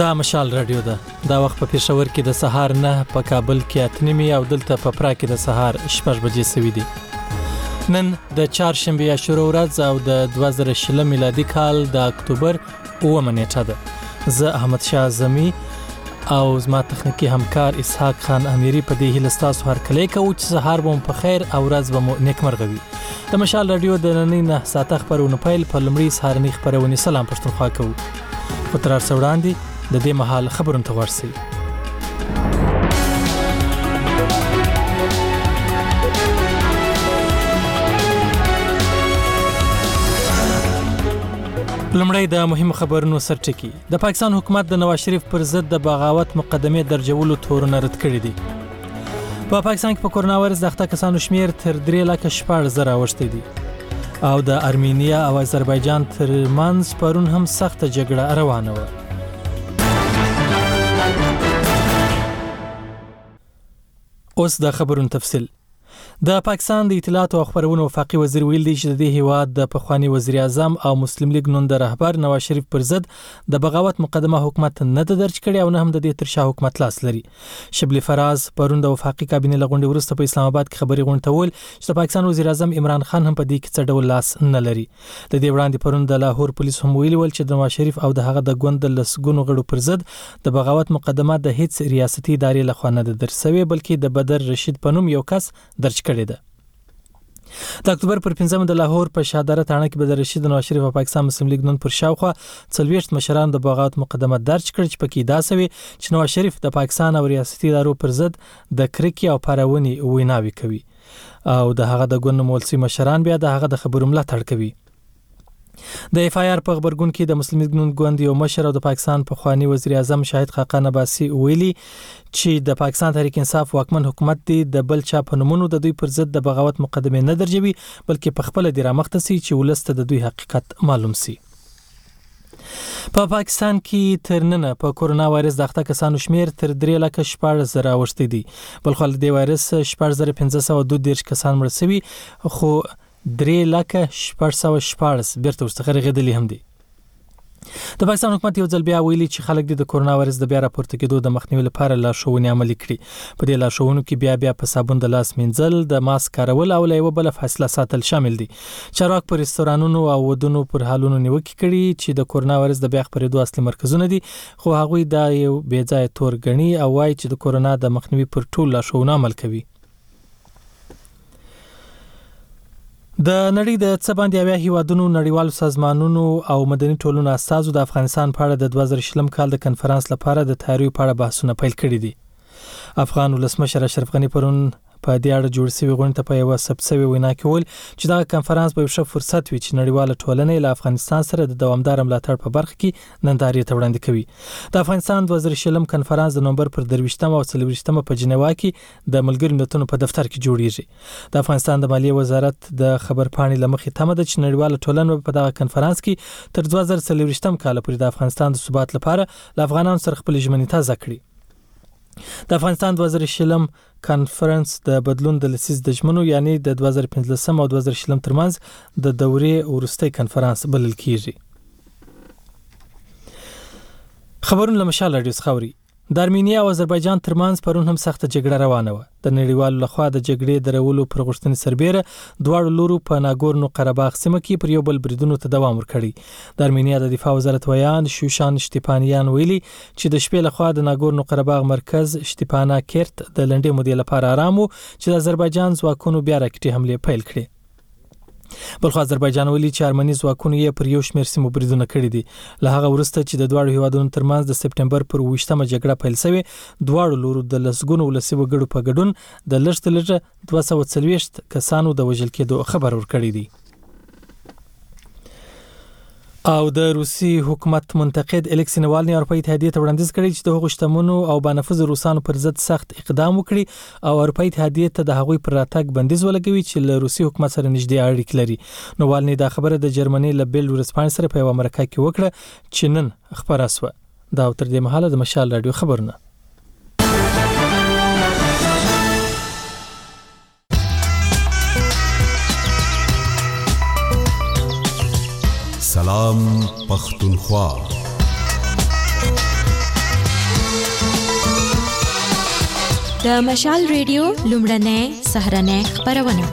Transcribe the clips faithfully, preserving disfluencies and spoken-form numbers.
دا مشال رادیو ده. دا وخت په پېښور کې د سهار نه، په کابل کې اته نیمې او دلته په پرا کې د سهار شپږ بجې سوي دي. نن د چهارشنبې یا شروع ورځ او د دوه زره شلم میلادي کال د اکتوبر اوومه نیټه ده. زه احمد شاه اعظمي او زما تخنیکی همکار اسحاق خان امیری په دې هیله ستاسو هرکلی کوو چې سهار به مو په خیر او ورځ به مو نیکمرغه وي. د مشال رادیو د نننۍ نه ساعته خپرونه پیل په لومړي سهارنۍ خپرونې سلام پښتونخوا کوو. په تر هر څه وړاندې د دې مهال خبرونه ته ورسئ. لومړی د مهمو خبرونو سرټکی. د پاکستان حکومت د نواز شریف پر ضد د بغاوت مقدمې درجولو تورونه رد کړي دي. په پا پاکستان کې په کورونا وایرس د اخته کسانو شمیر تر درې لکه شپږ زره اوښتی دی او د ارمینیا او آذربایجان ترمنځ پرون هم سخته جګړه روانه وه. اوس د خبرونو تفصیل. د پاکستان د اطلاعات او خبرونو وفاقي وزیر ویل دی چې د دې هیواد د پخوانی وزیر اعظم او مسلم لیگ نون د رهبر نواز شریف پر ضد د بغاوت مقدمه حکومت نه درج کړي او نه هم د دې تر شا حکومت لاس لري. شبلی فراز پرون د وفاقي کابینې لغونډې وروسته په اسلام آباد کې خبري غونډه ول چې د پاکستان وزیر اعظم عمران خان هم په دې کې څه ډول لاس نه لري. د دې وړاندې پرون د لاهور پولیس هم ویلي ول چې د نواز شریف او د هغه د ګوند د لسګونو غړو پر ضد د بغاوت مقدمه د هیڅ ریاستي ادارې لخوا نه درج شوې بلکې د بدر رشید په نوم یو کس درج کړی دی. د اکتوبر پر پنځمه د لاهور په شادره تاڼه کې بدر رشید نواز شریف او پاکستان مسلم لیگ نون پر شاوخوا څلوېښت مشران د بغاوت مقدمه درج کړ چې پکې دا سوي چې نواز شریف د پاکستان او ریاستي ادارو پر ضد د کرکې او پارونې ویناوي کوي او د هغه د ګوند مولسي مشران بیا د هغه د خبرو ملاتړ کوي. د اف آی آر په خبرګون کې د مسلم لیگ نون ګوند یو مشر او د پاکستان پخوانی وزیر اعظم شاهد خاقان عباسي ویلي چې د پاکستان تحریک انصاف واکمن حکومت دی د بل چا په نومونو د دوی پر ضد د بغاوت مقدمه نه درجوي بلکې په خپل د رامخته سي چې ولسته د دوی حقیقت معلوم سي. په پا پاکستان کې تر ننه په کورونا وایرس د اخته کسانو شمیر تر درې لکه شپږ زره اوښتی دی. بل خو د وایرس شپږ زره پنځه سوه دوه دېرش کسان مړ شوي خو درې لکه شپږ سوه شپږ بیرته ورڅخه رغېدلي هم دي. د پاکستان حکومت یو ځل بیا ویلي چې خلک د کورونا وایرس د بیا راپورته کېدو د مخنیوي لپاره لارښوونې عملي کړي. په دې لارښوونو کې بیا بیا په صابون د لاس مینځل، د ماسک کارول او له یوه بله فاصله ساتل شامل دي. چارواک په رستورانونو او ودونو پر حالونو نیوکې کړي چې د کورونا وایرس د بیا خپرېدو اصلي مرکزونه دي خو هغوی دا یو بې ځایه تور ګڼي او وایي چې د کورونا د مخنیوي پر ټولو لارښوونو عمل کوي. د نړۍ د څه باندې اویا هیوادونو نړیوالو سازمانونو او مدني ټولنو استازو د افغانستان په اړه د دوه زره شلم کال د کنفرانس لپاره د تیاریو په اړه بحثونه پیل کړي دي. افغان ولسمشر اشرف غني پرون په دې اړه جوړ شوی غونډه ته په یو ثبت شوی وینا کې ویل چې دا کنفرانس به یو ښه فرصت وي چې نړیواله ټولنه له افغانستان سره د دوامدار ملاتړ په برخه کې نندارې ته وړاندې کوي. د افغانستان دوه زره شلم کنفرانس د نومبر پر درویشتمه او څلوېښتمه په جنیوا کې د ملګرو ملتونو په دفتر کې جوړیږي. د افغانستان د مالیې وزارت د خبرپاڼې له مخې تمه ده چې نړیواله ټولنه په دغه کنفرانس کې تر دوه زره څلوېښتم کال پورې د افغانستان د ثبات لپاره له افغانانو سره خپل ژمنې تازه کړي. د افغانستان دوه زره شلم کانفرنس د بدلون د لسیز د ژمنو یعنی د دوه زره پنځلسم او دوه زره شلم ترمنځ د دورې وروستی کنفرانس بلل کیږي. خبرونه له مشال رادیو څخه اوري. د ارمینیا او آذربایجان ترمنځ پرون هم سخته جګړه روانه وه. د نړیوالو لخوا د جګړې درولو پر غوښتنې سربیره دواړو لورو په ناګورنو قرهباغ سیمه کې پر یو بل بریدونو ته دوام ورکړی. د ارمینیا د دفاع وزارت ویان شوشان شتیپانیان ویلي چې د شپې لخوا د ناګورنو قرهباغ مرکز شتیپانا کیرت د لنډې مودې لپاره آرام و چې د آذربایجان ځواکونو بیا راکټي حملې پیل کړې. بلخو آذربایجان ویلي چې ارمني ځواکونو یې پر یو شمېر سیمو بریدونه کړي دي. له هغه وروسته چې د دواړو هیوادونو ترمنځ د سپټمبر پر اوویشتمه جګړه پیل شوې دواړو لورو د لسګونو ولسي وګړو په ګډون د لږ تر لږه دوه سوه څلوېښت کسانو د وژل کېدو خبر ورکړی دی. او د روسي حکومت منتقد الکسی نوالني اروپایي اتحادیې ته وړاندیز کړی چې د هغو شتمنو او بانفوذ روسانو پر ضد سخت اقدام وکړي او اروپایي اتحادیې ته د هغوی پر راتګ بندیز ولګوي چې له روسي حکومت سره نږدې اړیکې لري. نوالني دا خبره د جرمني له بیل ورځپاڼې سره په یوه مرکه کې وکړه چې نن خپره شوه. دا تر دې مهاله د مشال رادیو خبرونه. سلام پختونخوا. د مشال ریډیو لومړنۍ سهرنۍ خبرونه.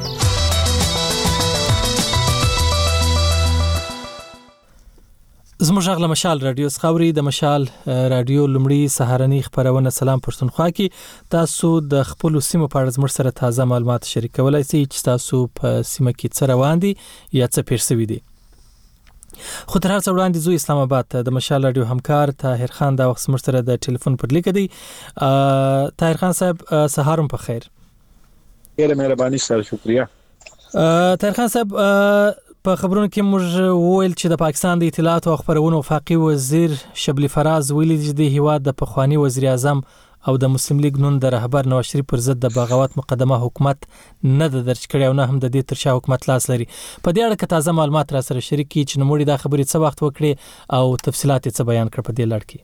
زموږ غږ له مشال رادیو څخه اوري. د مشال رادیو لومړی سهارنۍ خبرونه سلام پښتونخوا کې تاسو د خپل سیمه په اړه زموږ سره تازه معلومات شریکولای شئ چې تاسو په سیمه کې څه روان دي یا څه پېښ شوي دي. خو تر هر څه وړاندې زو اسلام آباد ته د مشال رادیو همکار طاهر خان دا وخت زموږ سره د ټلیفون پر لیک دی. طاهر خان صاحب سهارم په خیر. ډیره مهرباني سره شکریا. طاهر خان صاحب په خبرونو کې موږ وویل چې د پاکستان د اطلاعات او خبرونو وفاقي وزیر شبلی فراز ویلي چې د هیواد د پخوانی وزیر اعظم او د مسلم لیگ نون د رهبر نواز شریف پر ضد د بغاوت مقدمه حکومت نه د درج کړی او نه هم د دې ترشا حکومت لاس لري. په دې اړه کې تازه معلومات را سره شریک کړي چې نوموړي دا خبرې څه وخت وکړي او تفصيلات یې څه بیان کړ په دې لړ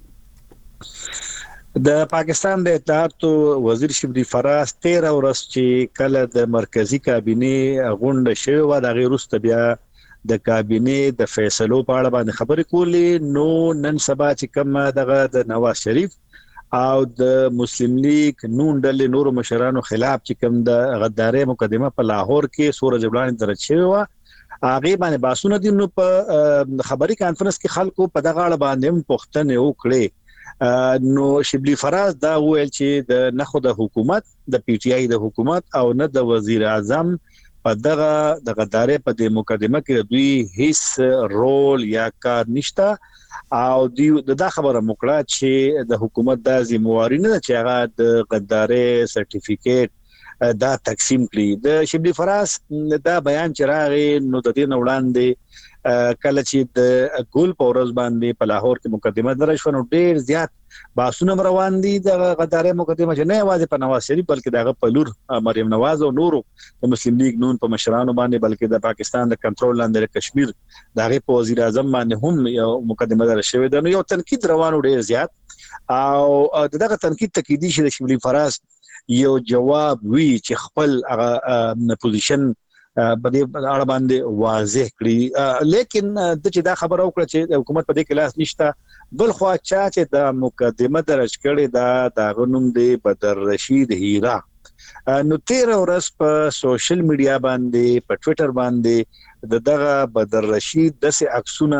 کې. د پاکستان د اطلاعات وزیر شبلی فراز تیرا ورځ چې کله د مرکزی کابینه غونډه شوه و د غیرست بیا د کابینه د فیصلو په اړه باندې خبرې کولې نو نن سبا چې کوم دغه د نواز شریف او د مسلم لیگ نون ډلې نورو مشرانو خلاف چې کوم د غدارۍ مقدمه په لاهور کې سورج بلان درج شوی و هغه باندې باسونه دي. نو په خبري کانفرنس کې خلکو په دغه اړه باندې پوښتنه وکړه. نو شبلی فراز دا ویل چې د نخو د حکومت د پی ټی آی د حکومت او نه د وزیر اعظم په دغه د غدارۍ په د مقدمه کې دوی هیڅ رول یا کار نشته او دی دا خبره مکړه چې د حکومت د ذمہواری نه چې هغه د غدارۍ سرټیفیکیټ دا تقسیم کړي. د شبلی فراز دا بیان چې راغی نو د دې وړاندې کله چې د ګول پورز باندې په لاهور کې مقدمه درج شو نو ډیر زیات باسونه روان دي د غدارۍ مقدمه چې نه یوازې په نواز شریف بلکې دغه په لور مریم نواز او نورو د مسلم لیگ نون په مشرانو باندې بلکې د پاکستان د کنټرول لاندې کشمیر دغه په وزیر اعظم باندې هم یو مقدمه درج شوې ده. نو یو تنقید روانو ډیر زیات او دغه تنقید تکیدي چې شبلی فراز یو جواب وی چې خپل هغه پوزیشن په دې اړه باندې واضح کړی. لیکن د چې دا خبره وکړه چې حکومت په دې کې لاس نشته بل خو چا چې د مقدمه درج کړي دا د غنوم دی بدر رشید هیرا نو تیر ورځ په سوشل میډیا باندې په ټوئیټر باندې د دغه بدر رشید د سه عکسونه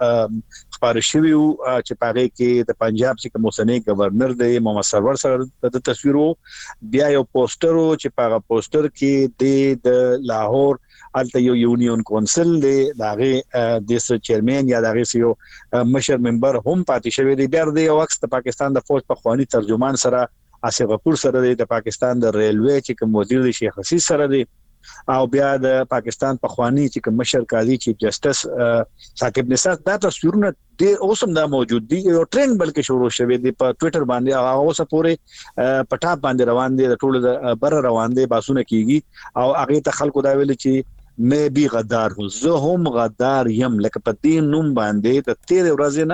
خبر شوی چې پاره کې د پنجاب چې کومسنۍ گورنر دی محمد سرور سره د تصویرو بیا یو پوسټر چې پاره پوسټر کې د لاهور الته یو یونین کونسل دی دغه د سر چیرمن یا دغه یو مشر منبر هم پاتې شوی دی. بیا د یو وخت د پاکستان د فوج په خواني ترجمان سره آصف غفور سره دی د پاکستان د ریلوی چې کوم وزیر دی شیخ حسین سره دی او بیا د پاکستان په خواني چې کوم مشر قاضي چیف جسټس ثاقب نثار دا تصویرونه د اوسم دا موجود دي. یو ټرند بلکې شروع شوی دی په ټوئیټر باندې او اوسه پورې پټاپ باندې روان دي د ټول بر روان دي باسونه کیږي او هغه ته خلکو دا ویل چې مې بي غدار هو زه هم غدار یم لکه په دې نوم باندې د تیر ورځې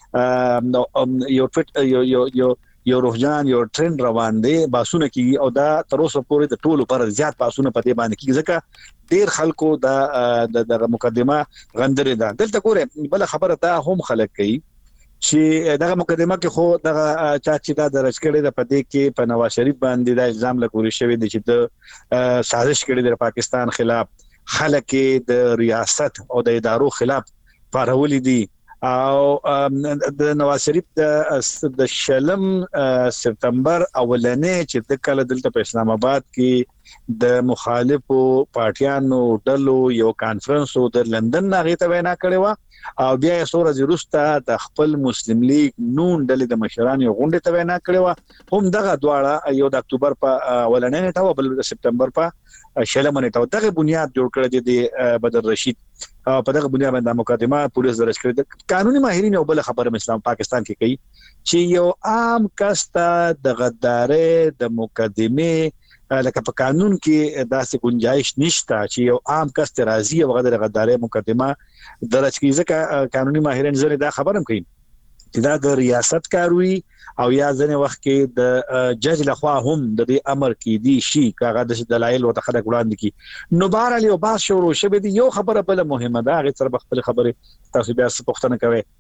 نه یو ټویټ یو یو یو یو روحجان یو ټرند روان دی باسونه کیږي او دا تر اوسه پورې د ټولو پر زیات باسونه په دې باندې کیږي ځکه ډیر خلکو دا د مقدمه غندره ده. دلته ګوره بل خبره دا هم خلک کوي چې دغه مقدمه کې خو دغه چا چې دا درج کړي د پدې کې په نواز شریف باندې دا الزام لګوري شوی دی چې د سازش کړي د پاکستان خلاف خلک د ریاست او د ادارو خلاف پارولي دي او د نواز شریف د شلم سپتمبر اولنې چې د کله دلته په اسلام آباد کې د مخالفو پارټیانو ډلو یو کانفرنس او د لندن ناغې ته وینا کړې و او بیا یې سورج روستا د خپل مسلم لیگ نون ډلې د مشرانو غونډه ته وینا کړې و هم دغه دواړه یو د اکتوبر په اولنې نیټه او بل د سپتمبر په شلم نیټه دغه بنیاد جوړ کړی دی بدر رشید په دغه بنیاد باندې مقدمه پولیس درج کړی. قانوني ماهرین یو بل خبره اسلام پاکستان کې کوي چې یو عام کس ته د غدارۍ د مقدمه لکه په قانون کې داسې گنجائش نشته چې یو عام کس ته راضي او غدر غدارۍ مقدمه درج کړي. ځکه قانوني ماهرین زره دا خبرم کوي چې دا د ریاست کاروي او یا ځنه وخت کې د جج لخوا هم د دې امر کې دي شي کاغه د دلایل او تخلق وړاندې کی نو بهر علی او باس شروع شوه دی. یو خبره بل مهمه ده هغه سره خپل خبره تاسو بیا څه پوښتنه کوي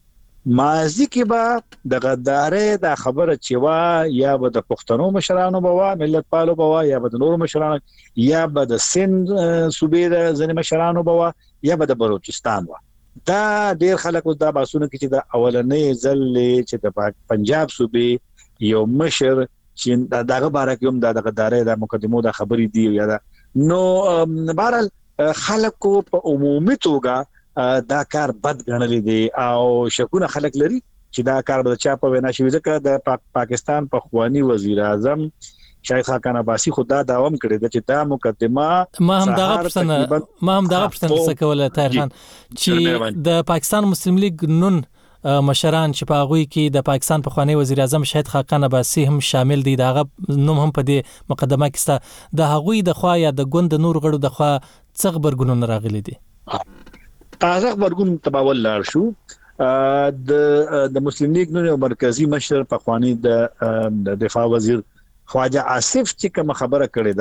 مازی کې به د غدارې د خبره چې وا یا به د پښتنو مشرانو بوا ملت پالو بوا یا به د نورو مشرانو یا به د سند صوبې د ځنې مشرانو بوا یا به د بلوچستان وا دا ډیر خلک دا باسونه کې چې د اولنې ځل چې د پنجاب صوبې یو مشر چې دغه بارک هم د غدارې د مقدمو د خبرې دی یا دا نو بهرحال خلکو په عمومي توګه دا کار بد غنل دي او شکونه خلک لري چې دا کار به چا په وینا شي ځکه د پا پاکستان په خوانی وزیر اعظم شیخ خاقان عباسی خدا داوم کړی د چې دا مقدمه ما هم دغه پرسنه ما هم دغه پرسنه سکوله طاهر خان چې د پاکستان مسلم لیگ نون مشران چې په هغه کې د پاکستان په خوانی وزیر اعظم شهید خاقان عباسی هم شامل دي دغه نوم هم په دې مقدمه کې ستا د هغوی د خوا یا د ګوند نور غړو د خوا څغ برګونونه راغلي دي تازه خبرګون تباول لار شو د د مسلم لیگ نو مرکزی مشر په خوانی د دفاع وزیر خواجه آصف چې کوم خبره کړې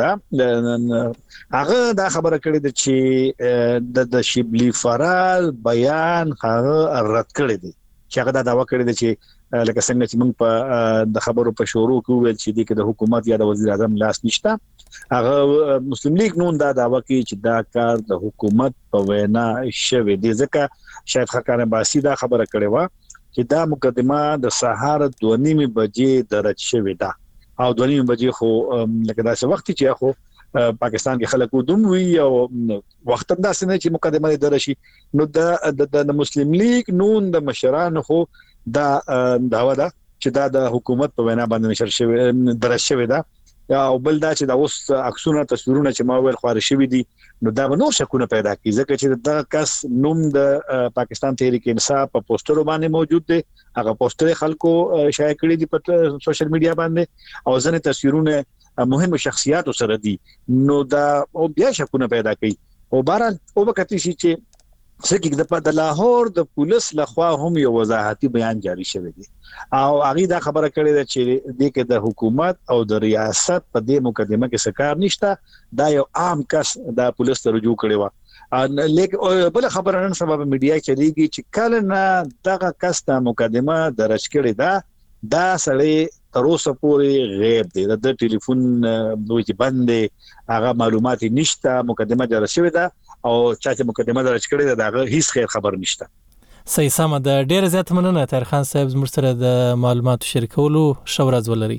ده هغه دا خبره کړې ده چې د شبلی فرال بیان هغه رد کړی دی چې هغه دا داوا کړی دی چې لکه څنګه چې موږ په د خبرو په شروع کې ویل چې د حکومت یا د وزیر اعظم لاس نشته هغه مسلم لیگ نون دا داوا کوي چې دا کار د حکومت په وینا شوی دی ځکه شاید خاقان عباسی دا خبره کړې و چې دا مقدمه د سهار دوه نیمه بجې درج شوی ده او دوه نیمه بجې خو لکه دا څه وخت چې خو پاکستان کې خلک ودوم وی او وخت هم داسې نه چې مقدمه درج شي نو د د مسلم لیگ نون د مشران خو دا داوا ده چې دا د حکومت په وینا باندې نشر شوی درج شوی ده او بل دا چې دا اوس عکسونه تصویرونه چې ما ویل خارج شوی دي نو دا نو شکونه پیدا کی ځکه چې دا کس نوم د پاکستان تحریک انصاف په پوسټر باندې موجود دی هغه پوسټر خلکو شایع کړی دي په سوشل میډیا باندې او ځنه تصویرونه مهمه شخصیات سره دي نو دا او بیا شکونه پیدا کوي او بهرحال او وکړي چې څنګه د لاهور د پولیس لخوا هم یو وضاحتي بیان جاری شوی دی او هغه دا خبره کړې ده چې د کې د حکومت او د ریاست په دې مقدمه کې سکار نشته دا یو عام کس د پولیس ته رجوع کړي و لیکن بل خبره نن سبب میډیا چلیږي چې کله نه دغه کس ته مقدمه درج کړي ده دا سړی تر اوسه پورې غیب دی د ټلیفون دوی چې بند دی هغه معلومات نشته مقدمه درج شوی ده او چا چې مقدمه درج کړي ده دا هیڅ خیر خبر نشته صحیح سم د ډیر زیات مننه طاهر خان صاحب زموږ سره د معلوماتو شریکولو شو ورځ ولري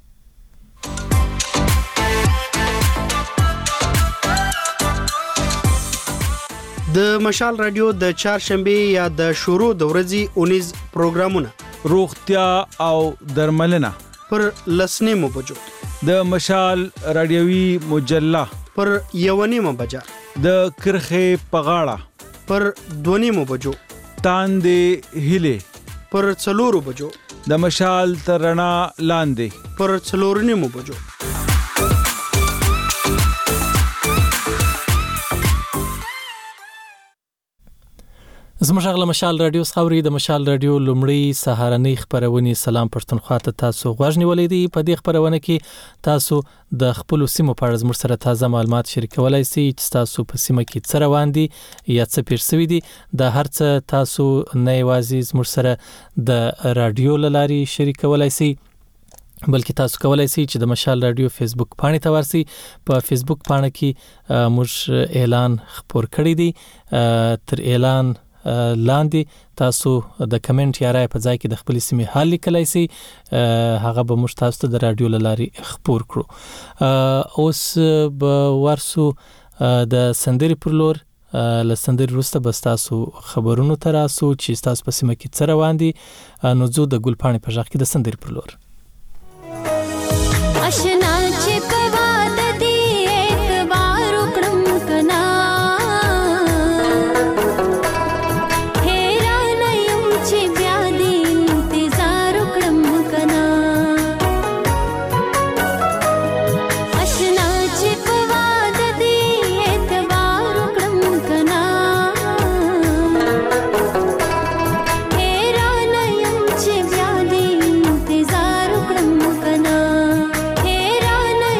د مشال رادیو د چهارشنبه یا د شروع د ورځې اونیز پروګرامونه روغتیا او درملنه پر لسنیمو بجو د مشال رادیوي مجله پر یونیمو بجا د کرخه پغاړه پر دونیمو بجو تاندې هله پر څلورو بجو د مشال ترنا لاندې پر څلورنیمو بجو زموږ غل مشال رادیو خبري د مشال رادیو لومړی سهارنۍ خبرونه سلام پښتونخوا ته تاسو غوښنی ولې دي په دې خبرونه کې تاسو د خپل سیمو په اړه زموږ سره تازه معلومات شریکولای شئ چې تاسو په سیمه کې څه روان دي یا څه پیر شوی دي د هر څه تاسو نه یوازې زموږ سره د رادیو لاري شریکولای شئ بلکې تاسو کولای شئ چې د مشال رادیو فیسبوک پاڼې ته ورسئ په فیسبوک پاڼه کې موږ اعلان خبر کړی دی تر اعلان لاندې تاسو د کمنټ یا رائے په ځای کې د خپل سیمې حال لیکلای شئ هغه به موږ تاسو ته د رادیو لاري خبر کړو اوس به ورسو د سندري پر لور لسندري روسته بس تاسو خبرونو تر تاسو چې تاسو په سیمه کې څه روان دي نو زه د ګلپاڼې په ځای کې د سندري پر لور آشنا چې کوا د دې اعتبار وکړم کنا Hey, Rana,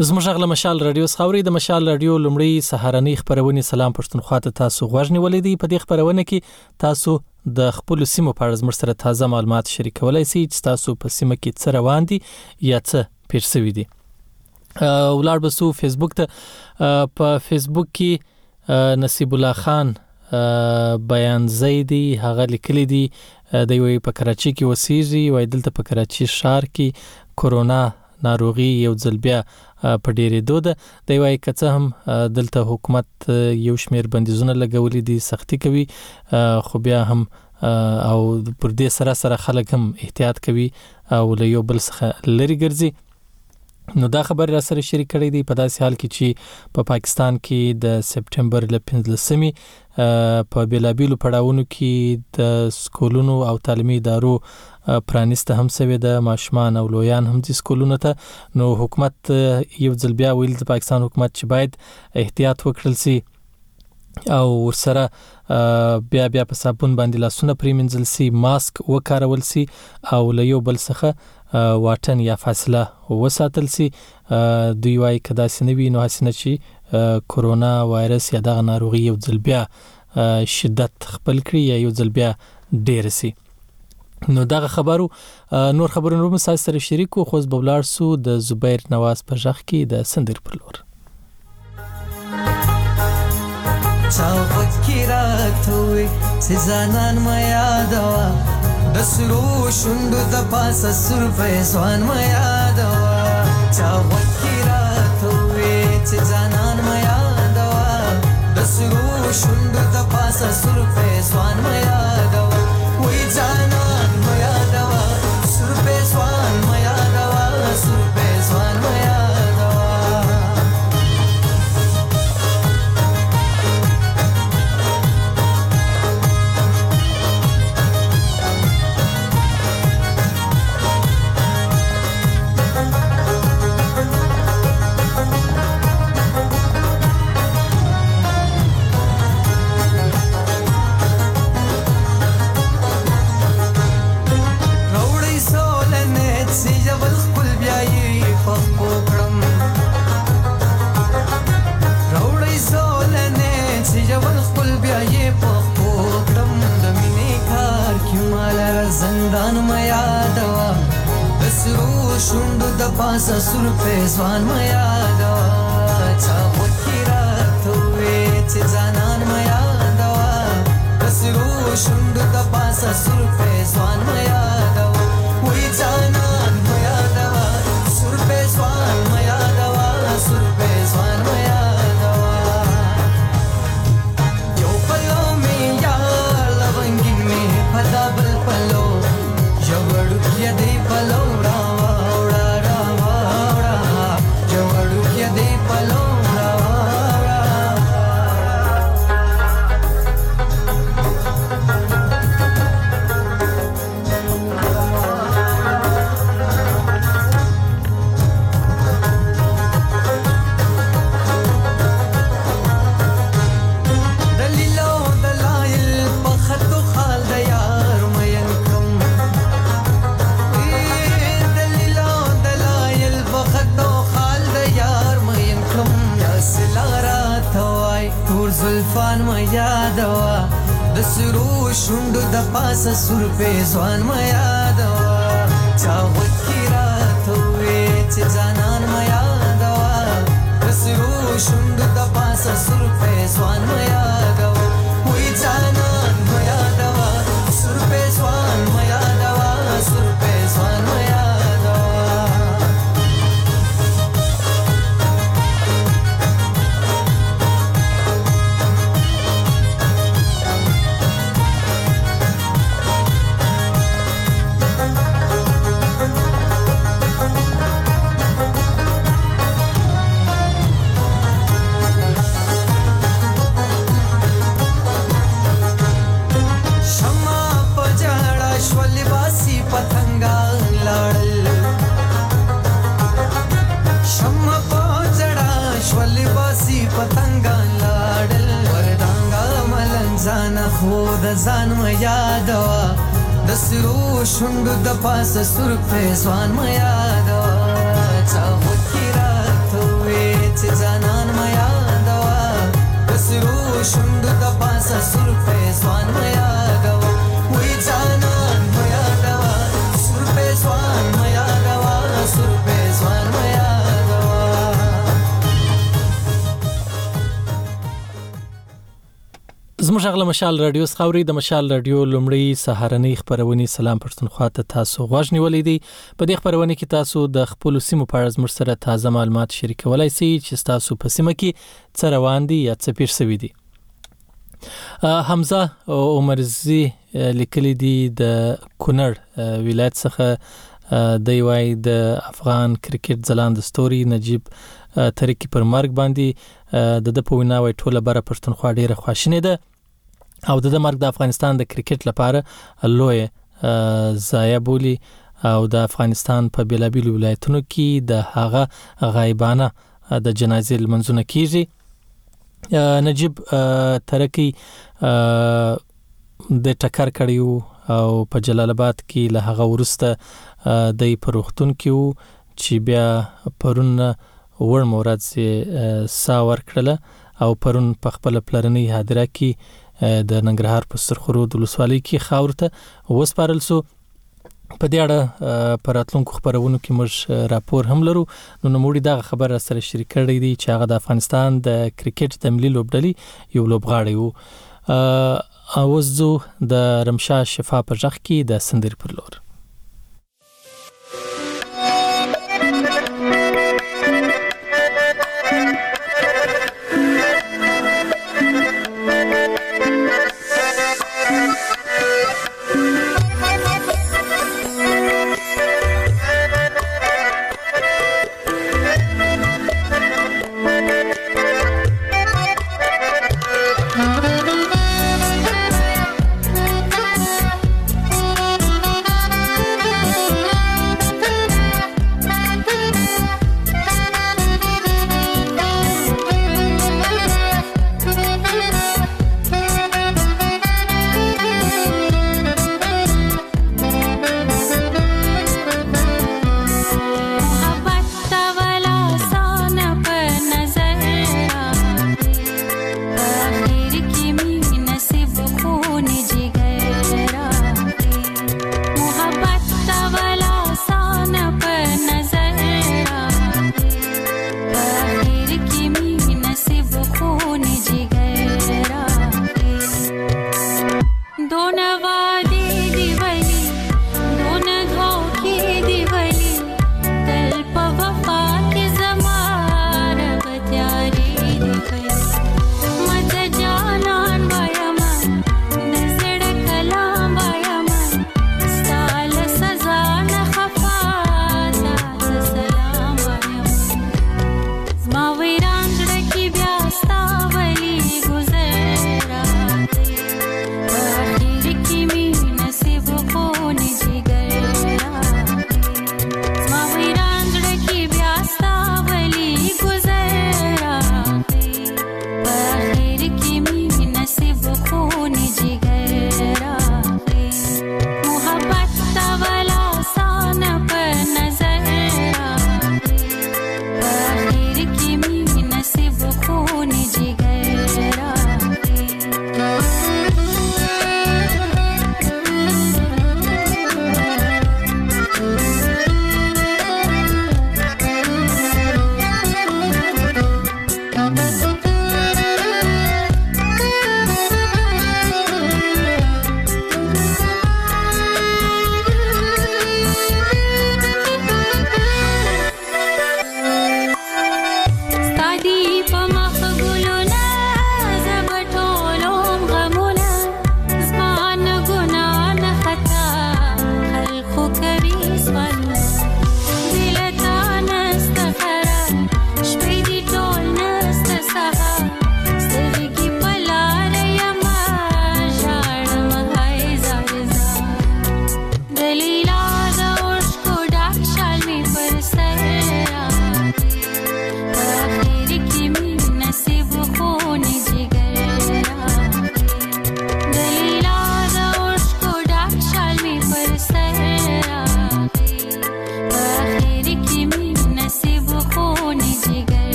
زموږ غل مشال رادیو خاوري د مشال رادیو لومړی سهارنی خبرونه سلام پښتونخوا ته تاسو غوښنی ولې دی په دې خبرونه کې تاسو د خپل سیمو په اړه زموږ سره تازه معلومات شریکولای شئ چې تاسو په سیمه کې څه روان دي یا څه پیر شوی دي. ولار بسو فیسبوک ته په فیسبوک کې نصیب الله خان بیان زیدی هغه لیکلی دی د یوې په کراچي کې وسیږي وای دلته په کراچي ښار کې کورونا ناروغي یو ځل بیا په ډېرې دوده دی وای کڅه هم دلته حکومت یو شمیر بندیزونه لګولې دي سختي کوي خو بیا هم او پر دې سره سره خلک هم احتیاط کوي او له یو بل څخه لري ګرځي. نو دا خبر را سره شریک کړی دی په داسې حال کې چې په پا پاکستان کې د سپټمبر ل پنځلسمې په بیلابیلو پړاوونو کې د سکولونو او تعلیمي ادارو پرانیسته هم سوي د ماشومان او لویان هم د سکولونو ته نو حکومت یو ځل بیا ویل د پاکستان حکومت چې باید احتیاط وکړل سي او ورسره بیا بیا په صابون باندې لاسونه پریمنځل سي ماسک وکارول سي او له یو بل څخه واټن یا فاصله وساتل سي. دوی وايي کدا سنوي نو حسنه چې کورونا وایرس یا دغه ناروغي یو ځل بیا شدت خپل کړی یا یو ځل بیا ډیر سي. نو دغه خبرو نور خبرونه هم سره شریکو خو ببلار سو د زبیر نواز په ځخ کې د سندر پر لور چاوت کی راتوي سزانان ما یادوا د سرو شوندو د پاسه سر فیضان ما یادوا چاوت کی راتوي سزانان ما یادوا د سرو شوندو د پاسه سر فیضان ما یادوا وای جانان ما یادوا سر فیضان ما یادوا سر فیضان ما یادوا شوندو د پاسه سر فیضان ما یادوا چاوت کی راتوي چې ځانان ما یادوا بسرو شوندو د پاسه سر فیضان ما یادوا وای ځانان ما یادوا سر فیضان ما یادوا سر فیضان ما یادوا یو پلو می یا لونګي می پدا بل پلو جوړ کې دی پلو زلفان ما یادوا د سرو شوندو د پاسه سر فیضان ما یادوا چاوت کی راتوي چې ځانان ما یادوا د سرو شوندو د پاسه سر فیضان ما یادوا وای ځانان ما یادوا سر فیضان ما یادوا سر فیضان ما یادوا ځان ما یادوا د سرو شوندو د پاسه سر فیضان ما یادوا چاوت کی راتوي زموږ غل مشال رادیو خاوري د مشال رادیو لومړی سهارنۍ خبرونه سلام پښتونخوا ته تاسو غوښ نیولې دي. په دې خبرونه کې تاسو د خپل سیمو په اړه زموږ سره تازه معلومات شریکولای شئ چې تاسو په سیمه کې څه روان دي یا څه پیر شوي دي. حمزه عمرزي لیکلي دي د کونړ ولایت څخه د وای د افغان کرکټ ځلاند ستوري نجیب ترکی پر مرګ باندې د د په وینا وای ټوله بره پښتونخوا ډیره خواشینه ده او د مرګ د افغانستان د کرکټ لپاره لوی ضایع بولی او د افغانستان په بیلابیل ولایتونو کې د هغه غایبانه د جنازې منځونه کیږي. نجیب ترکی د ټکر کړیو او په جلال آباد کې له هغه ورسته د پروختون کې چې بیا پرون ور مورات سي ساور کړله او پرون په خپل پلرنۍ حاضره کې د ننګرهار په سرخرو د ولسوالۍ کې خاورته وسپارل سو. په دې اړه پر اتلونکو خبرونو کې موږ راپور هم لرو. نو نوموړي دا خبر سره شریک کړی دی چې هغه د افغانستان د کرکټ د ملي لوبډلې یو لوبغاړی وو. اوس زو د رمشا شفا په ځخ کې د سندر پر لور Thank you.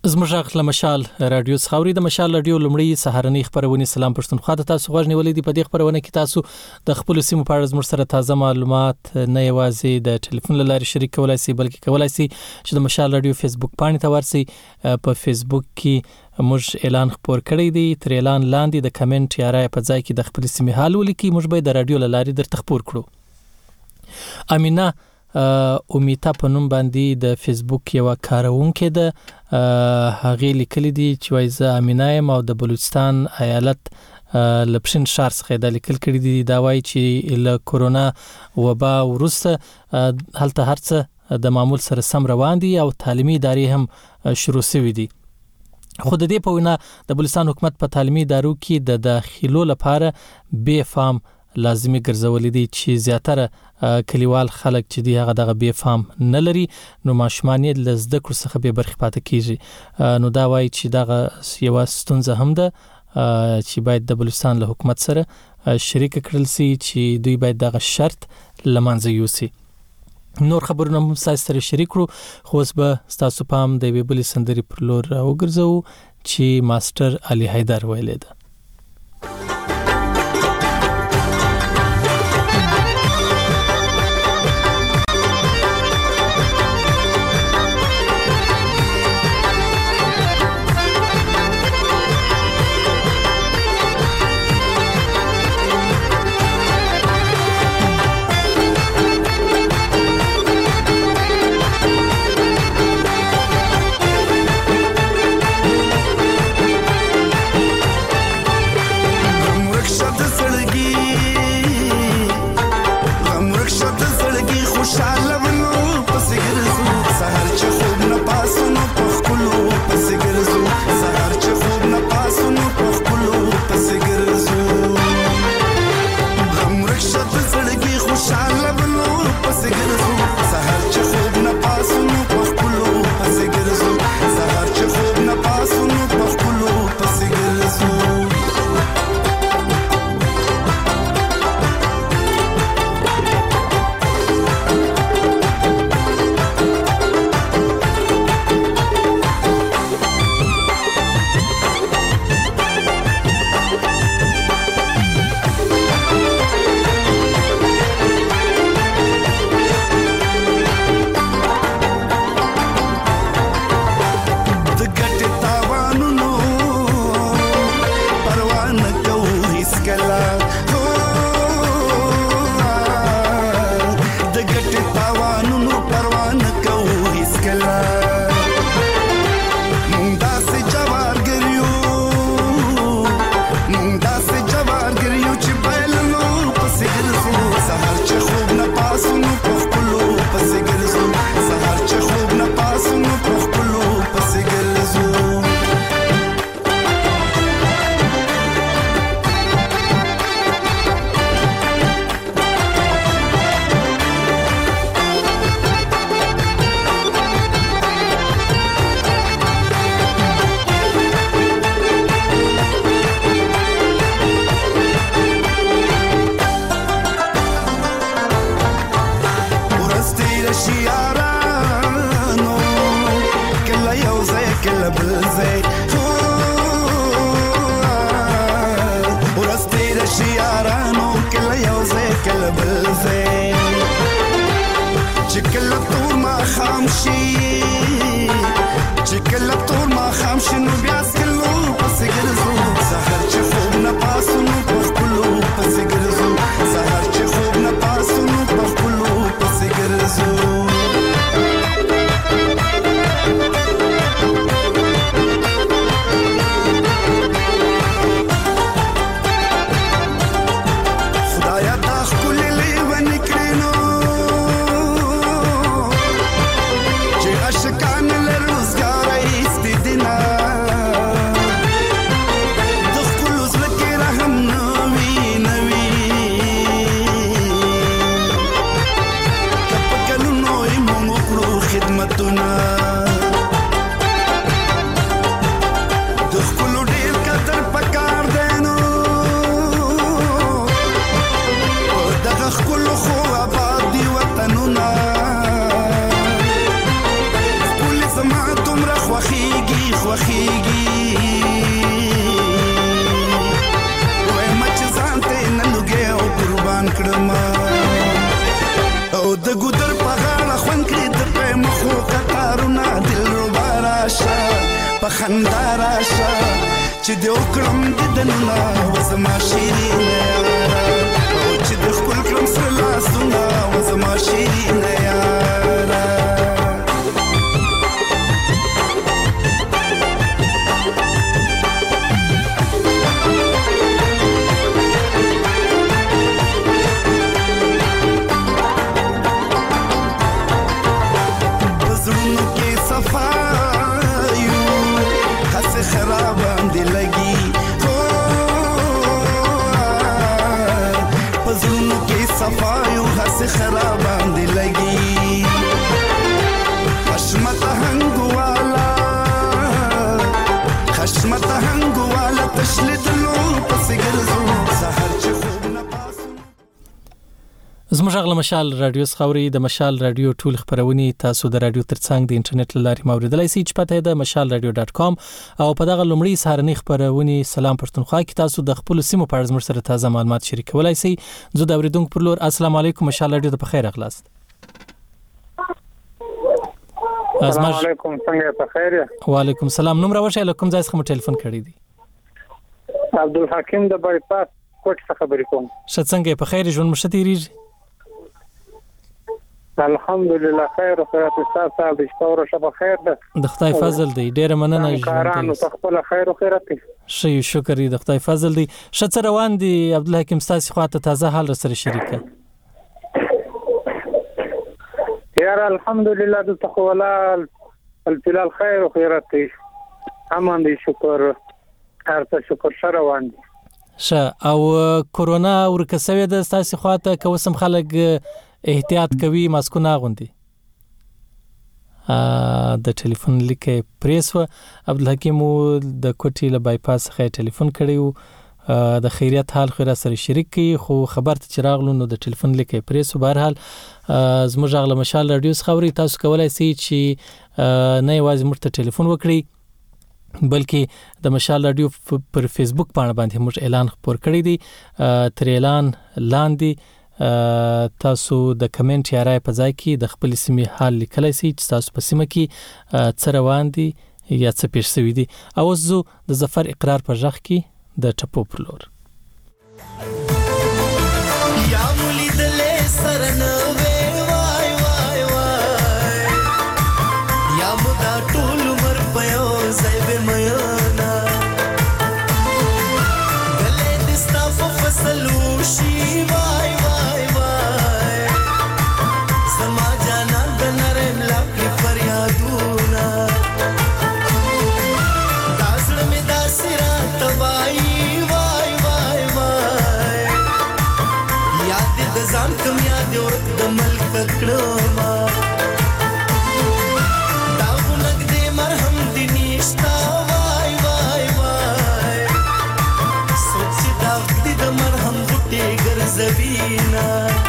زموږ غږ له مشال رادیو څخه اوري. د مشال رادیو لومړی سهارنۍ خبرونه سلام پښتونخوا ته تاسو غوښنه ولې دی. په دې خبرونه کې تاسو د خپل سیمو په اړه زموږ سره تازه معلومات نه یوازې د ټلیفون لارې شریک کولای شئ بلکې کولای شئ چې د مشال رادیو فیسبوک پاڼې ته ورسئ. په فیسبوک کې موږ اعلان خپور کړی دی. تر اعلان لاندې د کمنټ یا رائے په ځای کې د خپل سیمې حال ولیکئ. موږ به د رادیو لارې درته خپور کړو. امینه امیتا په نوم باندې د فیسبوک یو کارونکې ده. هغه لیکلي دي چې وایي زه امینه یم او د بلوچستان ایالت لپشن شهر څخه د لیکل کړي دي. دا وایي چې له کورونا وبا وروسته هلته هرڅه د معمول سره سم روان دي او تعلیمي ادارې هم شروع شوي دي. خو د دې په وینا د بلوچستان حکومت په تعلیمي ادارو کې د داخلو لپاره بې فام لازمي ګرځولې دي چې زیاتره کلیوال خلک چې دی هغه دغه بې فام نه لري، نو ماشومان یې له زده کړو څخه بې برخې پاتې کیږي. نو دا وایي چې دغه یوه ستونزه هم ده چې باید د بلوچستان له حکومت سره شریک کړل سي چې دوی باید دغه شرط له منځه یوسي. نور خبرونه هم تاسو سره شریک کړو، خو اوس به تاسو پام د یوې بلې سندرې پر لور وګرځوو چې ماستر علي حیدر ویلې ده. Ashkan le rozgar ist خوخيږي خوخيږي وای مچ ځانته نلګي او قربان کړم او د ګودر په غاړه خوان کړی د په مخو قطارونه دل ربا راشه په خندا راشه چې د وکړم د دننا وزما شیرینه او چې د خپل کړم سره لاسونه وزما شیرینه یاره صفایو هس خرابان دی لگی خشمت هنگوالا خشمت هنگوالا تشلید لو پس گرزو سهر چه خوب نپاسو زموږ غل مشال رادیو خوري د مشال رادیو ټول خبرونه تاسو د رادیو ترڅنګ د انټرنیټ لاري موریدلای شئ چې پته ده مشال رادیو ډاټ کام او په دغه لومړی سهارنی خبرونه سلام پښتونخوا کې تاسو د خپل سیمو په اړه زموږ سره تازه معلومات شریکولای شئ زه د اوریدونکو پر لور السلام علیکم مشال رادیو ته په خیر اغلاست السلام علیکم څنګه په خیر وعلیکم السلام نوم راوښه لکم ځای څخه ټلیفون کړی دی عبدالحکیم د بایپاس کوټ څخه خبرې کوم څنګه په خیر ژوند مشتریږي الحمدلله خیر او خیرات تاسو د شپور شپه خیر ده د خدای فضل دی ډیر مننه کارانو خپل خیر او خیرات شي شکر د خدای فضل دی شته روان دي عبدالحکیم تاسو خواته تازه حال سره شریکه یار الحمدلله د تخولا الفلال خیر او خیرات امان دي شکر هرڅه شکر سره روان دي شه او کورونا ورکسوي د تاسو خواته کوسم خلک احتیاط کوي ماسکونه غوندي ا د ټلیفون لیکه پریس و عبدالحکیم د کوټی له بایپاس خې ټلیفون کړیو د خیریت حال خو را سره شریک کی خو خبر ته چراغلو نو د ټلیفون لیکه پریس و بهر حال زموږ غل مشال رادیو خبري تاسو کولای شئ چې نه یوازې مرته ټلیفون وکړي بلکې د مشال رادیو پر فیسبوک باندې موږ اعلان خبر کړی دی تر اعلان لاندې تاسو د کمنټ یا رائے په ځای کې د خپل سیمې حال لیکلای شئ چې تاسو په سیمه کې څه روان دي یا څه پیښ شوی دي او زه د ظفر اقرار په ځخ کې د ټپو پر لور یا مولي دلې سرنوي وای وای وای یا مدا ټول مر پيو زيب ميانا دلې دستا په فصلو شي وای کم یاد ورک د ملک کړما دا ونګ دې مرهم دې نشتا وای وای وای سوچ دا دې د مرهم غټي ګرځوینا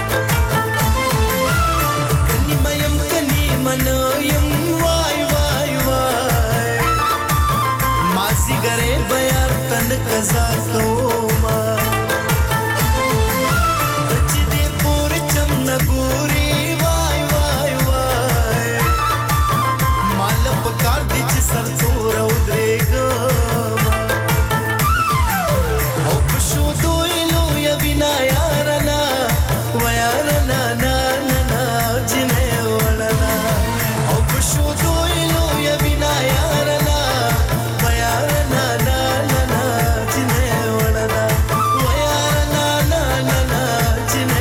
کني مېم کني منویم وای وای وای ماسي ګره بیا تن قزا کوما ګوري وای وای وای مال په کار دي چې سر څور او درېګا او په شو دوی نو یا بنا یارنا ویارنا نا نا نا جنې وړنا او په شو دوی نو یا بنا یارنا ویارنا نا نا نا جنې وړنا ویارنا نا نا نا جنې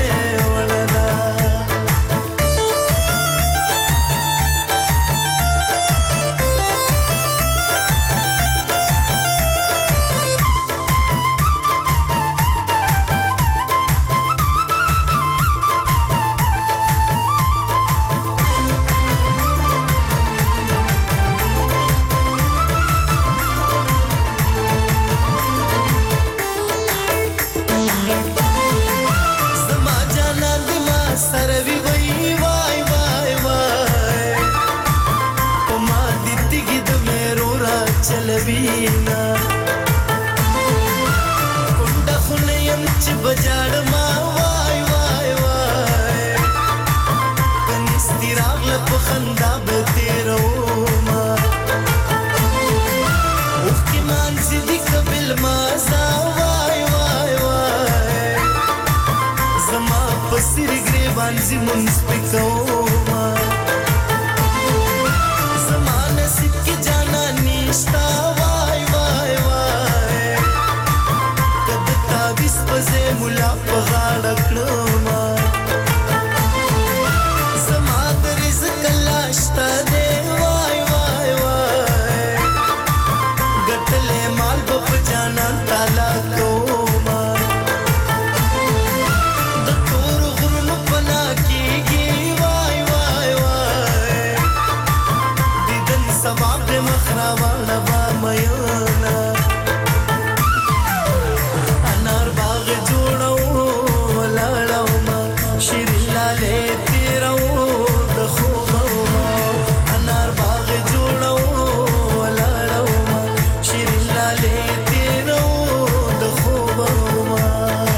سبینا کونډه خونه يم چې بجاړ ما وای وای وای کنيستي راغله په خندا به تیرو ما اوخ کې مانځي دي قبل ما سا وای وای وای زما په سر ګریوان زی مونږ پکو ما زما نصیب کې جانا نشتا وای وای وای کده تابیس پزې مولا په غاړه کړم زما د رزق لاشتا دی وای وای وای ګټلې مال په جانا تعالی کوم د تور غرونو پنا کیږي وای وای وای دیدن سبا د مخرا والا با میانا انار باغ جوړو ولاړو ما شیرین لاله تیرو د خوب ما انار باغ جوړو ولاړو ما شیرین لاله تیرو د خوب ما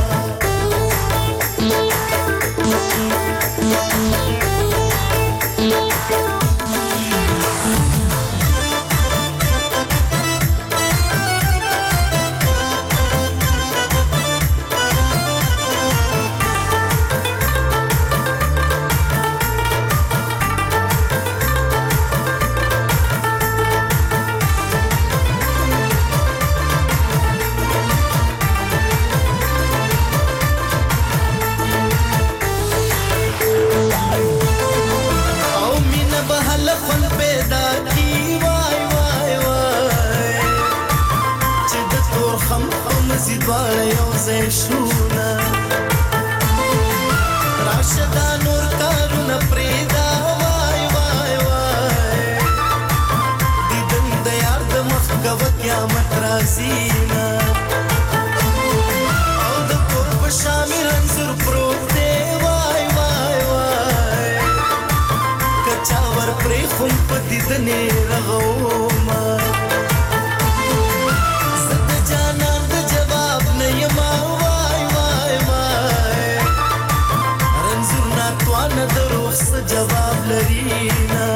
او مینه به هلفن پیدا کی وای وای وای چې د تور خم او مزید واړه یو ځای شونه راشدا نور کارونه پرېدا وای وای وای دیدن د یار د مخ کوه قیامت راځي نه او د کور په شامې رنځور پروت دی وای وای وای کچا ور پرې خون په دیدنې رغوما زد جانان د جواب نه یما وای وای وای رنځور نا توانه د روح څه جواب لري نه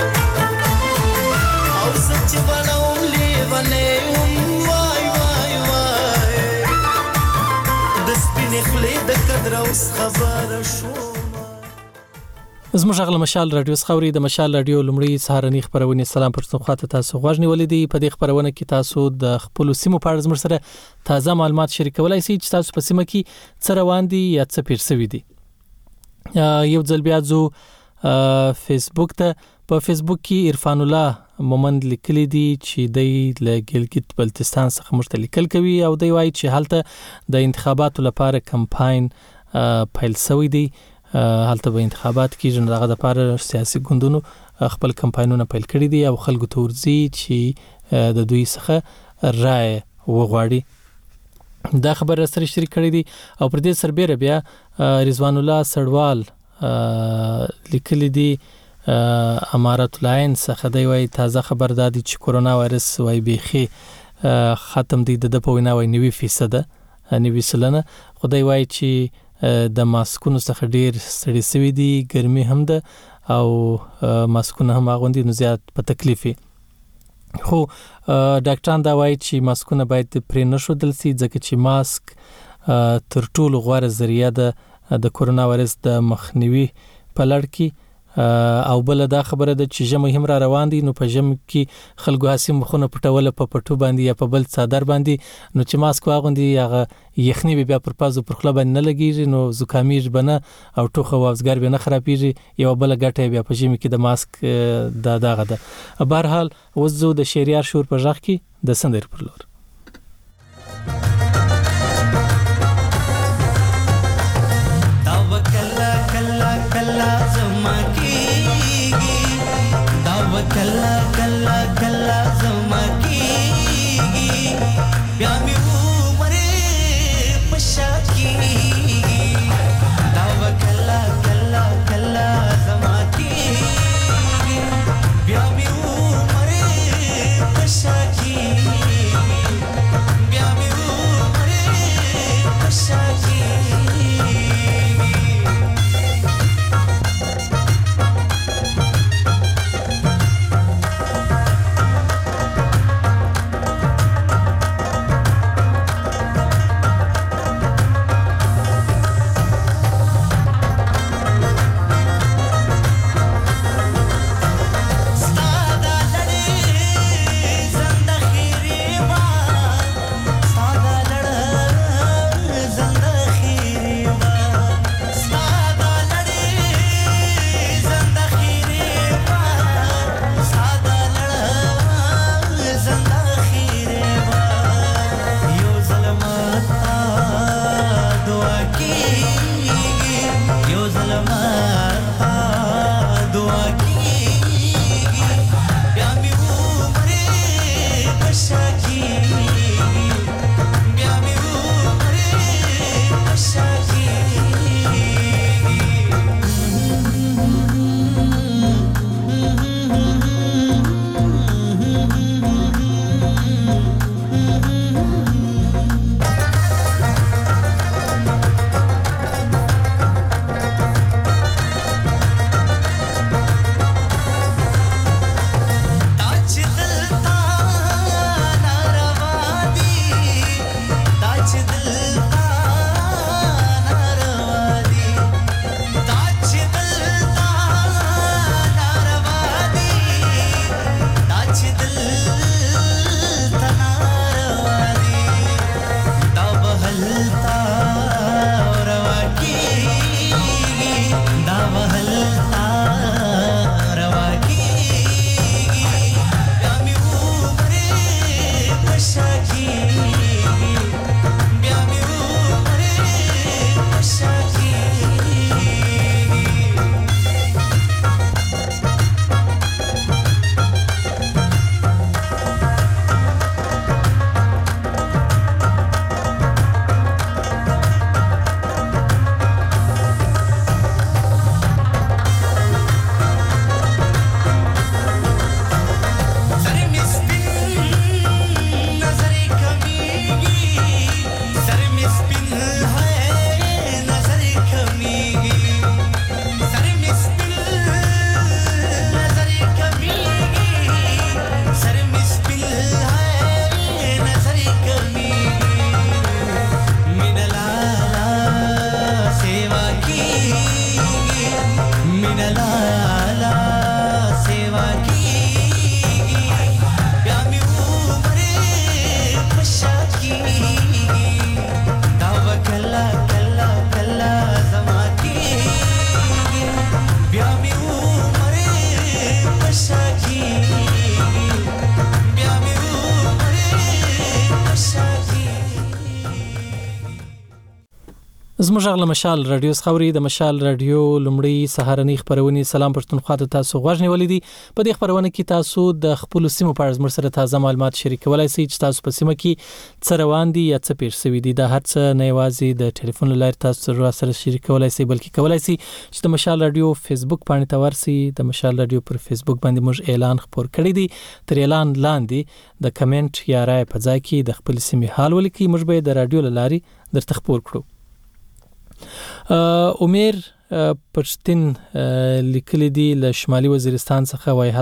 او سچ بڼوم لیونی یم وای وای وای د سپینې خولې د قدر اوس خبره شوم زموږ غل مشال رادیو خوري د مشال رادیو لمړی سهارنی خبرونه سلام پرڅخه تاسو غوښنی ولیدي په دې خبرونه کې تاسو د خپل سیمو په اړه زموږ سره تازه معلومات شریکولای شئ چې تاسو په سیمه کې څه روان دي یا څه پیر شوی دي یو ځل بیا زو فیسبوک ته په فیسبوک کې عرفان الله مومند لیکلی دي چې د لګلګت بلتستان څخه مشتلیکل کوي او دی وایي چې حالته د انتخاباتو لپاره کمپاین پیل شوی دی حالته به انتخابات کې جن دغه د لپاره سیاسي ګوندونو خپل کمپاینونه پیل کړی دي او خلکو ته ورځي چې د دوی څخه رائے وغواړي دا خبره سره شریک کړی دي او پر دې سربېره بیا رضوان الله سړوال لیکلی دي امارات العين څخه دی وایي تازه خبر دادي چې کورونا وایرس وایي بيخي ختم دي د په وینا وایي نوي فیصد نوي سلنه خدای وایي چې د ماسکونو څخه ډیر ستړي سوي دي ګرمي هم ده او ماسکونه هم غوندي نو زیات په تکلیفي خو ډاکټران دا وایي چې ماسکونه باید پرې نشودل سي ځکه چې ماسک تر ټولو غوره ذریعہ ده د کورونا وایرس د مخنیوي په لړ کې او بل دا خبره ده چې ژمی هم را روان دي نو په ژمی کې خلکو هاسي مخونه پټول په پټو باندې یا په بل څادر باندې نو چې ماسک واغوندي هغه یخنی بیا پر پازو پر خله باندې نه لګیږي نو زکامیږي بنه او ټوخه وازګار به نه خرابېږي یو بل ګټه بیا په ژمی کې د ماسک دا دغه ده بهر حال وزو د شریار شور په ځخ کې د سندر پر لور کلا کلا کلا زما کیږي بیا می عمر پشا کیږي دا کلا کلا کلا زما کیږي بیا می عمر پشا کیږي زموږ غږ له مشال رادیو څخه اوري. د مشال رادیو لومړی سهارنۍ خبرونه سلام پښتونخوا ته تاسو غوښنه ولیدي. په دې خبرونه کې تاسو د خپل سیمو په اړه زموږ سره تازه معلومات شریکولای شئ چې تاسو په سیمه کې څه روان دي یا څه پیښ شوی دي. دا هر څه نه یوازې د ټلیفون لارې تاسو سره شریکولای شئ بلکې کولای شئ چې د مشال رادیو فیسبوک باندې تورسي. د مشال رادیو پر فیسبوک باندې موږ اعلان خبر کړی دی. تر اعلان لاندې د کمنټ یا رائے په ځای کې د خپل سیمې حال ولیکئ. موږ به د رادیو لارې درته خبر کړو. امیر پښتين لیکلي دی له شمالي وزیرستان څخه وای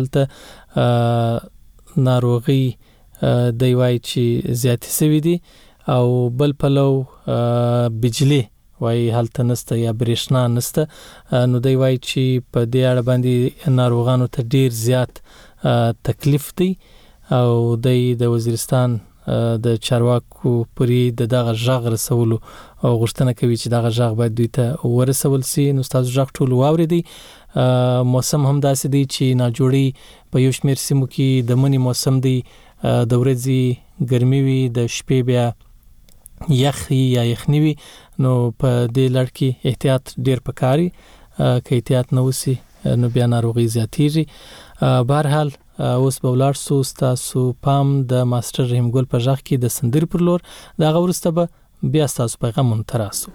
هلته ناروغي دی وای چې زیاتې سوي دي او بل پلو بجلی وای هلته نسته یا برېښنا نسته. نو دی وای چې په دې اړه باندې ناروغانو ته ډیر زیات تکلیف دی او د وزیرستان د چارواکو پرې د دغه ژغ رسولو او غوښتنه کوي چې دغه ژغ باید دوی ته ورسول شي. نو تاسو ژغ ټول واورئ. موسم هم داسې دی چې ناجوړي په یو شمېر سیمو کې د منی موسم دی، د ورځې ګرمي وي، د شپې بیا یخ یا یخني وي. نو په دې لړ کې احتیاط ډیر پکاري. که احتیاط نه وسی نو بیا ناروغي زیاتیږي. بهرحال اوس به ولاړ سو تاسو پام د ماستر رحیم ګل په ژغ کې د سندر پر لور دا غوړسته به بیا تاسو پیغام تراسو.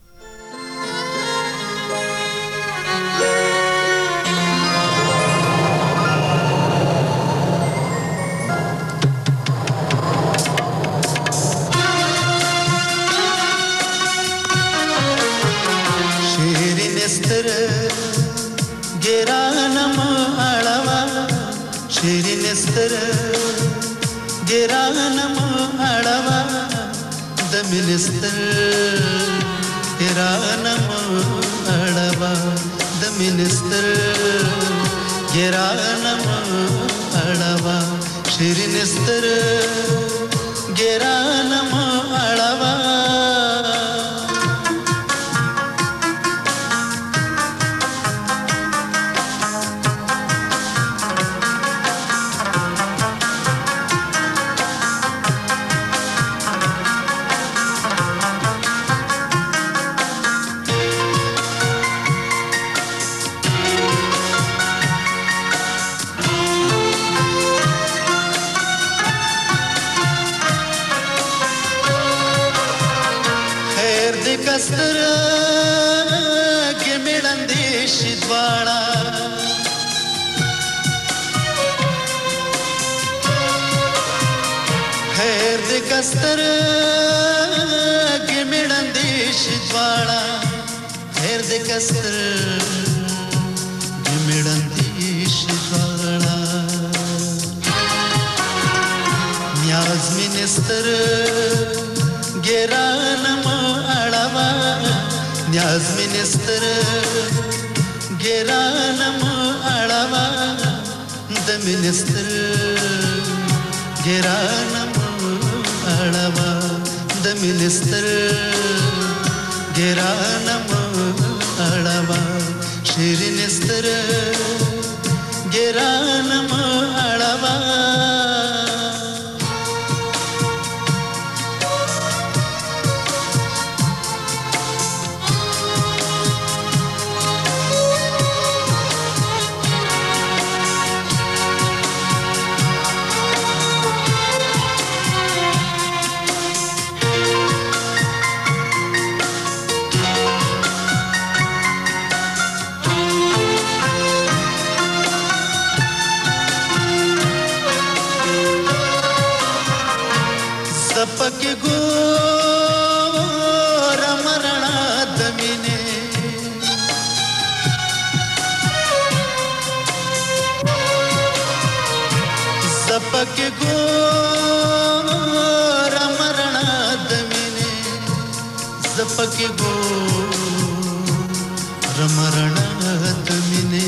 شیرین استر ګرانم اړوا شیرین استر ګرانم اړوا د منستر ګرانم اړوا د منستر ګرانم اړوا شیرین استر ګرانم اړوا کستر کې مړندې شي دواړه خیر دې کستر کې مړندې شي دواړه خیر دې کستر کې مړندې شي دواړه نیاز منستر ګرانم اړوا نیاز منستر ګرانم اړوا د منستر ګرانم اړوا د منستر ګرانم اړوا شیرین استر ګرانم اړوا सपक गोर मरणा दमिने सपक गोर मरणा दमिने सपक गोर मरणा दमिने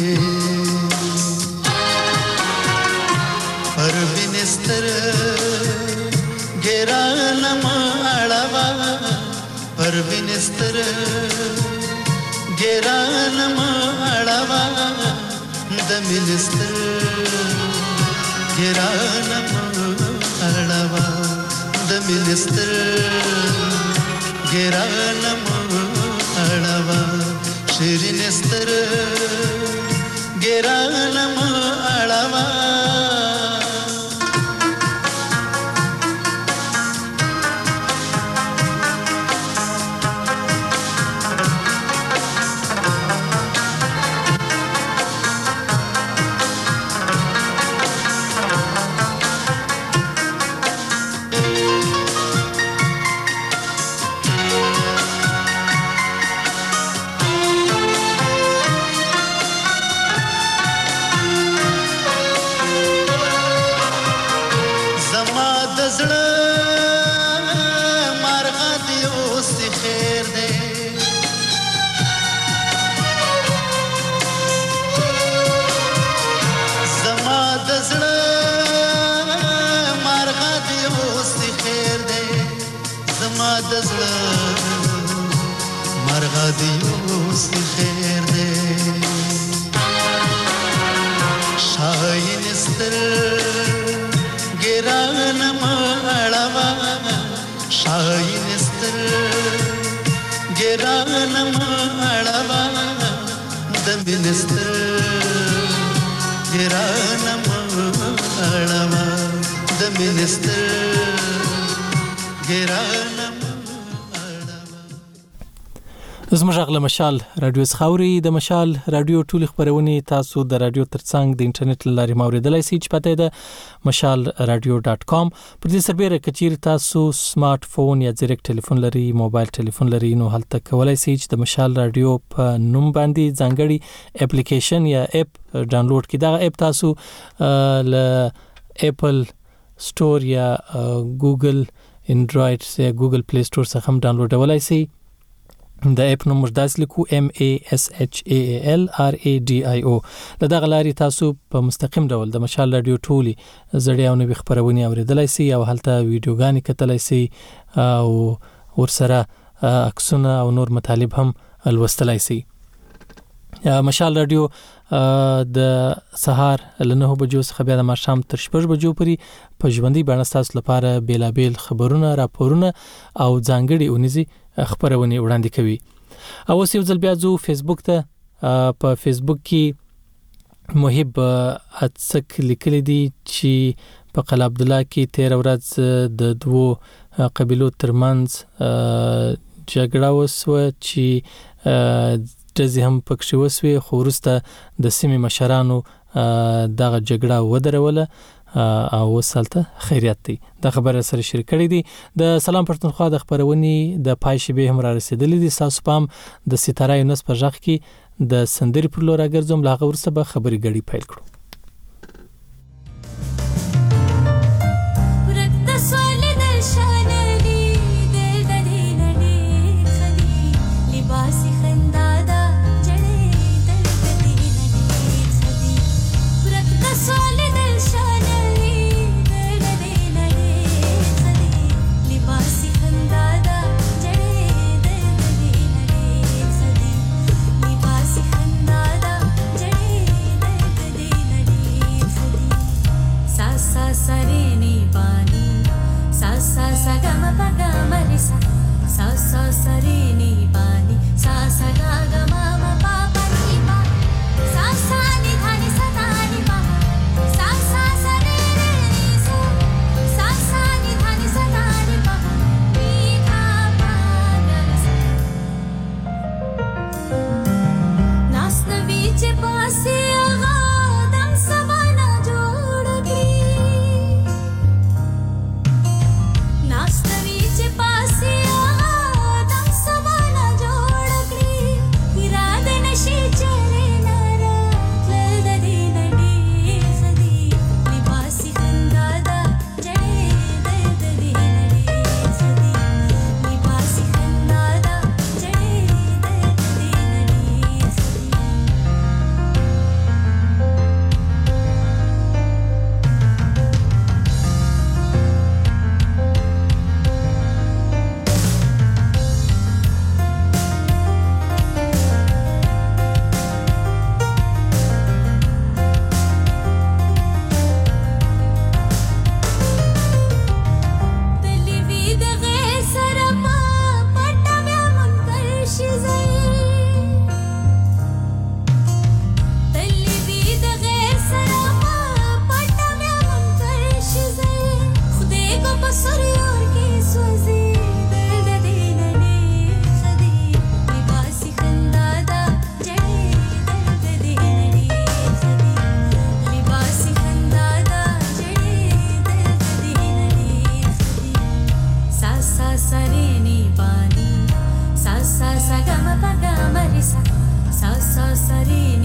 पर बिनस्तर ګرانم اړوا پر وینستر ګرانم اړوا د منستر ګرانم اړوا د منستر ګرانم شیرین ستر ګرانم اړوا زموږ غل مشال رادیو خاوري د مشال رادیو ټول خبرونه تاسو د رادیو ترڅنګ د انټرنیټ لاري موریدلای شئ چې پته ده مشال رادیو ډاټ کام پر دې سربېره کچیر تاسو سمارټ فون یا ډایرکټ ټلیفون لري موبایل ټلیفون لري نو هلته کولای شئ چې د مشال رادیو په نوم باندې ځانګړي اپلیکیشن یا اپ ډاونلوډ کړئ. دا اپ تاسو ل اپل سٹور یا ګوګل انډراید یا ګوګل پلی سٹور څخه هم ډاونلوډ ولای شئ. د اپ نوم مجداس لیکو M A S H A A L R A D I O. د دغه لاري تاسو په مستقیم ډول د مشال رادیو ټولي زړې او نوې خبرونه اوریدلای شئ او هلته ویډیوګانې کتلای شئ او ورسره عکسونه او نور مطالب هم لوستلای شئ. مشال رادیو د سهار له نه بجو څخه بیا د ماښام تر شپږ بجو پورې په ژوندۍ بڼه تاسو لپاره بیلابیل خبرونه راپورونه او ځانګړي اونیزي خبرونه وړاندې کوي. او اوس یو ځل بیا زو فیسبوک ته په فیسبوک کې محب اڅک لیکل دي چې په قلعه عبد الله کې تیر ورځ د دوو قبيلو ترمنځ جګړه وسوه چې د هم پکښې وسوي خو وروسته د سیمې مشرانو دغه جګړه ودروله او وسالته خیریت دی. دا خبره سره شریک کړی دي. د سلام پښتونخوا د خبرونې د پای شیبه هم را رسیدلې دي. تاسو پام د ستاره یونس پر ځخ کې د سندري پر لور راګرځم لا غوړسته به خبري غړي پیل کړو. Bye. सा सा सा सा रे